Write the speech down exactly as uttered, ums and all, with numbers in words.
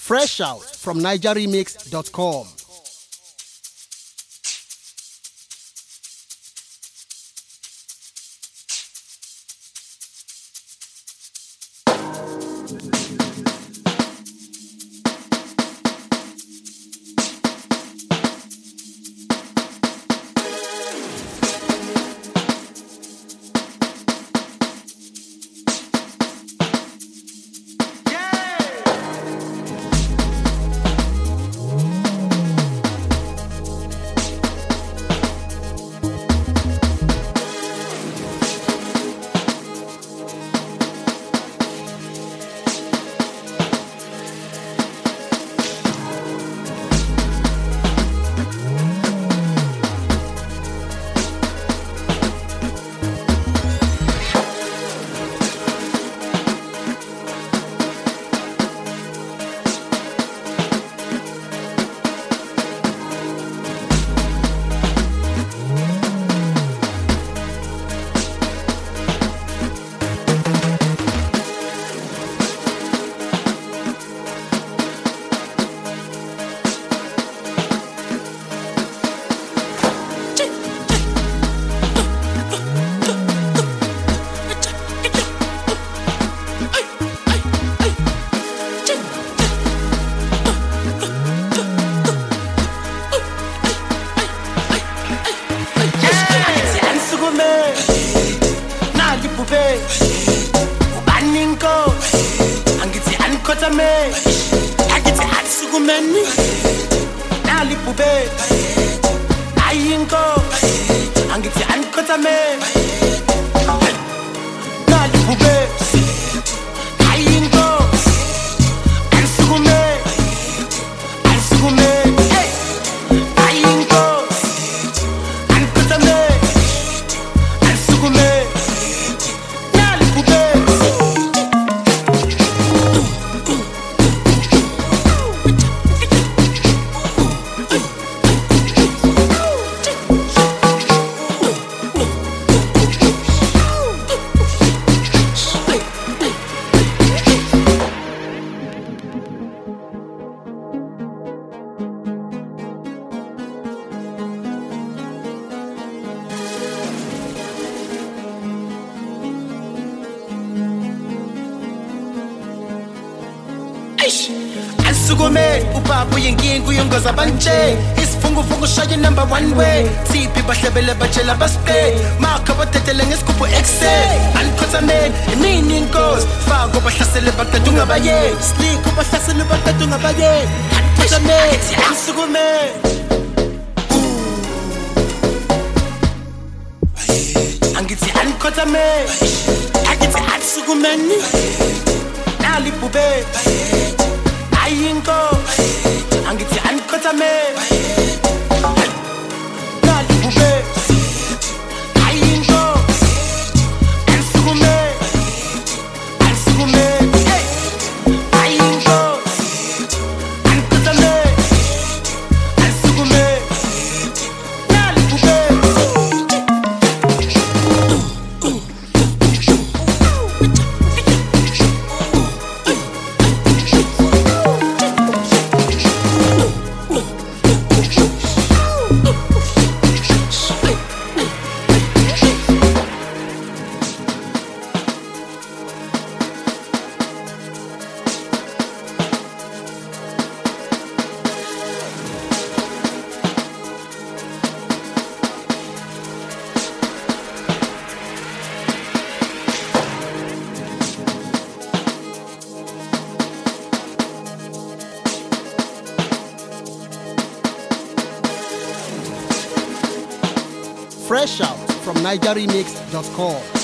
Fresh out from niger remix dot com. Ansukume upapa yenkingu yongoza banje isifungu fungu shaye number one way sipi bahlebele bachela baspe makha botetele ngesikupho excel ankhoza man imini inkosi fako bahlasele baqedunga baye slick bahlasele baqedunga baye ankhoza man ansukume angithi ankhoza man angithi ansukumeni nali bube Ayinko, angithi ankhoza me, nali bube. Ayinko, ansukume, ansukume. Ayinko, ankhoza me, ansukume, nali bube. Fresh out from niger remix dot com.